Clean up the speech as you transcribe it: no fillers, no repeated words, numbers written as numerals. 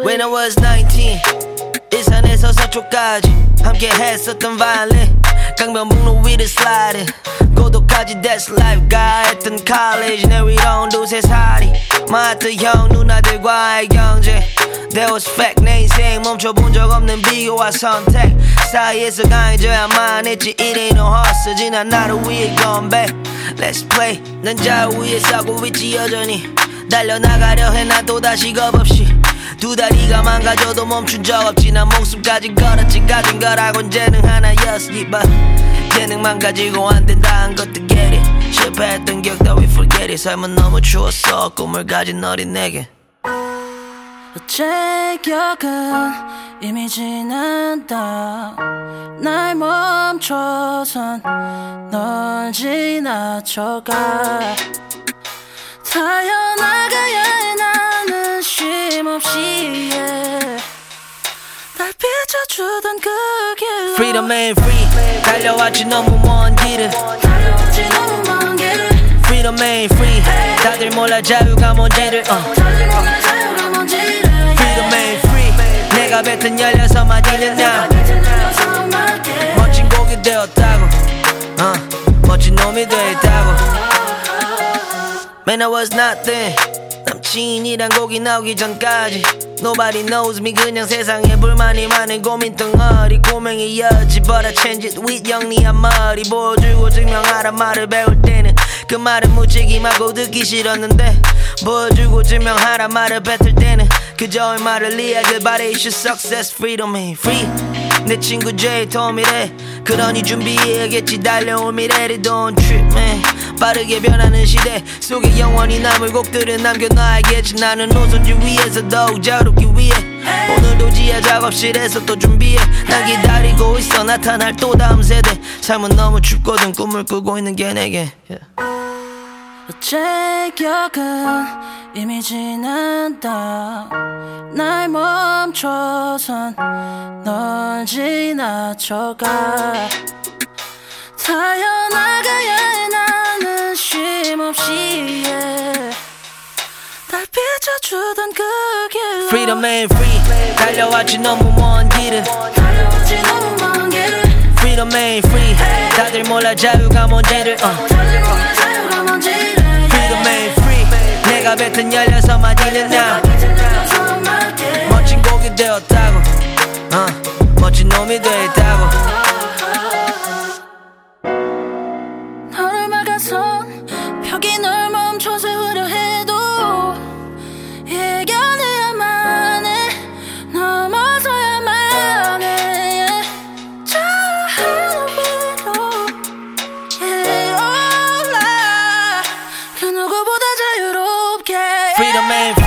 When I was 19 일산에서 서초까지 함께 했었던 violin 강변북로 위를 sliding 고독하지 that's life 가했던 college 내 위로는 두세 살이 마트 형 누나들과의 경쟁 That was fact 내 인생 멈춰본 적 없는 비교와 선택 사이에서 강해져야만 했지 It ain't no hustle 지난 나를 위해 gone back Let's play 난 자유 위에 싸고 있지 여전히 달려나가려 해 난 또다시 겁없이 두 다리가 망가져도 멈춘 적 없지 난 목숨까지 걸었지 가진 거라곤 재능 하나였어 but 재능만 가지고 안 된다는 것도 get it 실패했던 기억 따위 forget it 삶은 너무 추웠어 꿈을 가진 어린 내게 어제 기억은 이미 지난다 날 멈춰선 널 지나쳐가 달려나가야 해 나는 쉼없이 yeah. 날 비춰주던 그 길 Freedom ain't free 달려왔지 너무 먼 길을 Freedom ain't free 다들 몰라 자유가 뭔지를 Freedom ain't free 내가 뱉은 16마디는 나 멋진 곡이 되었다고 멋진 놈이 되었다고 Man I was nothing 남친이란 곡이 나오기 전까지 Nobody knows me 그냥 세상에 불만이 많은 고민 덩어리 고명이었지 But I changed it with 영리한 머리 보여주고 증명하라 말을 배울 때는 그 말은 무책임하고 듣기 싫었는데 보여주고 증명하라 말을 뱉을 때는 그저 말을 이해하길 바래 It's your success freedom ain't free 내 친구 J 도움이래 그러니 준비해야겠지 달려올 미래를 Don't trip man 빠르게 변하는 시대 속에 영원히 남을 곡들은 남겨놔야겠지 나는 노선지 위에서 더욱 자유롭기 위해 오늘도 지하 작업실에서 또 준비해 난 기다리고 있어 나타날 또 다음 세대 삶은 너무 춥거든 꿈을 꾸고 있는 게 내게 어제 기억은 이미 지난다 날 멈춰선 널 지나쳐가 달려나가야 해 나는 쉼없이 yeah. 날 비춰주던 그 길 Freedom ain't free 달려왔지 너무 먼 길을 Freedom ain't free 다들 몰라 자유가 뭔지를 Freedom ain't free 내가 뱉은 16마디는 나 멋진 곡이 되었다고 멋진 놈이 되었다고 너를 막아선 벽이 널 멈춰 세우려 해도 이겨내야만 해 넘어서야만 해 저 하늘 위로 올라 그 누구보다 자유롭게 Freedom ain't free